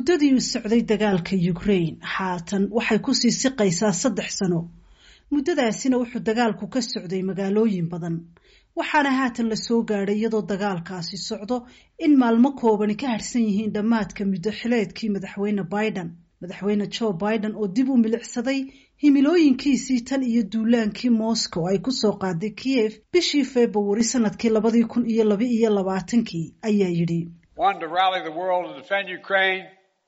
muddadii uu socday dagaalka Ukraine haatan waxay ku sii siqaysaa 3 sano muddadaasina wuxuu dagaalku ka socday magaalooyin badan waxaana haatan la soo gaaray iyadoo dagaalkaasi socdo in maalmo kooban ka harsan yihiin dhamaadka muddo xileedkii madaxweyne Joe Biden oo dib u milicsaday himilooyinkiisii tan iyo duulaankii Moscow ay ku soo qaaday Kiev bishii February sanadkii 2022 ayaa yiri one to rally the world to defend Ukraine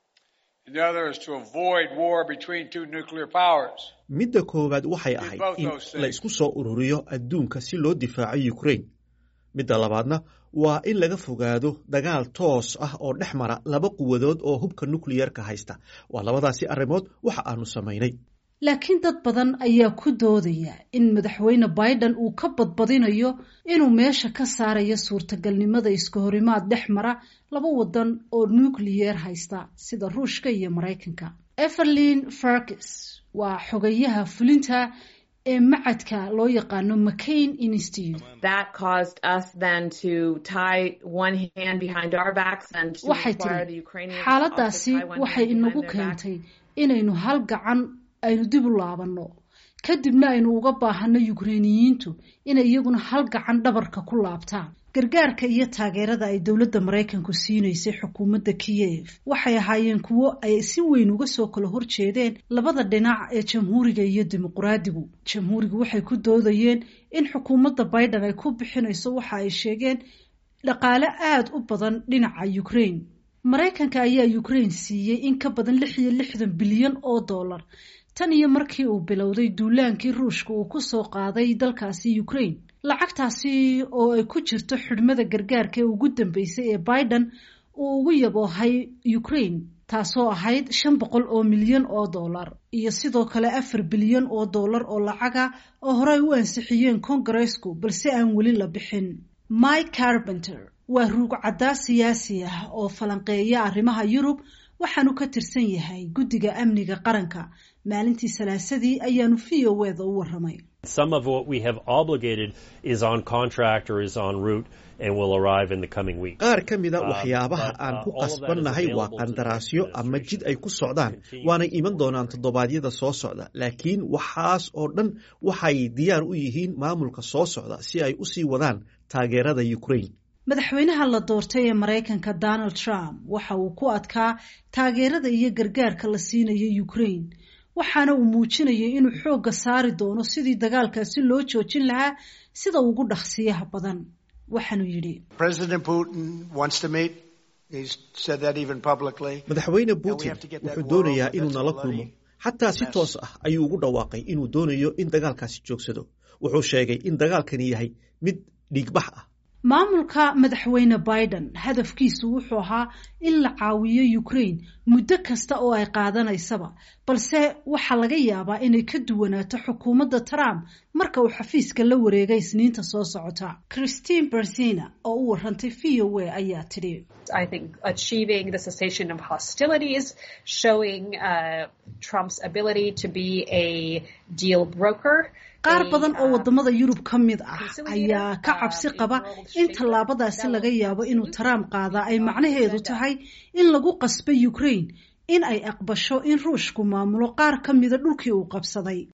and the other is to avoid war between two nuclear powers. Midda koowaad waxay ahayd in la isku soo ururiyo adduunka si loo difaaco Ukraine. Midda labaadna waa in laga fogaado dagaal toos ah oo dhexmara laba quwadood oo hubka nuclear-ka haysta. Waa labadaasi arrimood waxa aanu sameynay. laakiin dad badan ayaa ku doodaya in madaxweyne Biden uu ka badbadinayo inuu meesha ka saarayo suurtagalnimada isku horimaad dhexmara laba wadan oo nuclear haysta sida Ruushka iyo Mareykanka. Evelyn Farkas waa xogayaha fulinta ee macadka loo yaqaano McCain Institute. That caused us then to tie one hand behind our backs and to require the Ukrainians xaaladaasi waxay inagu keentay inaynu hal gacan aynu dib u laabano kadibna aynu uga baahano Ukrainiyiintu inay iyaguna hal gacan dhabarka ku laabtaan gargaarka iyo taageerada ay dawladda Mareykanku siinaysay xukuumadda Kiev waxay ahaayeen kuwo ay si weyn uga soo kala horjeedeen labada dhinac ee jamhuuriga iyo dimuqraadigu waxay ku doodayeen in xukuumadda Biden ay ku bixinayso waxa ay sheegeen dhaqaale aad u badan dhinaca Ukraine Mareykanka ayaa Ukraine siiyay in ka badan 66 bilyan oo dollar tan iyo markii uu bilowday duulaankii Ruushka uu ku soo qaaday dalkaasi Ukraine lacagtaasi oo ay ku jirto xidhmada gargaarka ee ugu dambeysay ee Biden uu ugu yaboohay Ukraine taasoo ahayd 500 oo milyan oo dollar iyo sidoo kale 4 bilyan oo dollar oo lacaga oo horey u ansixiyeen Congressku balse aan weli la bixin. Mike Carpenter waa ruugcada siyaasi ah oo falanqeeya arrimaha Yurub waxaanu ka tirsan yahay guddiga amniga qaranka maalintii Salaasadii ayaanu VOAda u waramay. Some of what we have obligated is on contract or is en route and will arrive in the coming week. Qaar kamida waxyaabaha aan ku qasbannahay waa qandaraasyo ama jid ay ku socdaan waana iman doonaan toddobaadyada soo socda laakiin waxaas oo dhan waxay diyaar u yihiin maamulka soo socda si ay u sii wadaan taageerada Ukraine. madaxweynaha la doortay ee Mareykanka Donald Trump waxa uu ku adkaa taageerada iyo gargaarka la siinayo Ukraine waxaana uu muujinayay inuu xooga saari doono sidii dagaalkaasi loo joojin lahaa sida ugu dhaqsiyaha badan waxaanu yiri President Putin wants to meet he's said that even publicly madaxweyne Putin wuxuu doonayaa inuu nala kulmo xataa si toos ah ayuu ugu dhawaaqay inuu doonayo in dagaalkaasi joogsado wuxuu sheegay in dagaalkani yahay mid dhiigbax ah maamulka madaxweyne Biden hadafkiisu wuxuu ahaa in la caawiyo Ukraine muddo kasta oo ay qaadanaysaba balse waxa laga yaabaa inay ka duwanaato xukuumadda Trump marka uu xafiiska la wareegay Isniinta soo socota. Christine Berzina oo u warantay VOA ayaa tiri I think achieving the cessation of hostilities, showing Trump's ability to be a deal broker. qaar badan oo wadamada Yurub ka mid ah ayaa ka cabsi qaba in tallaabadaasi laga yaabo inuu Trump qaada ay macnaheedu tahay in lagu qasbay Ukraine in ay aqbasho in Ruushku maamulo qaar ka mid ah dhulkii uu qabsaday.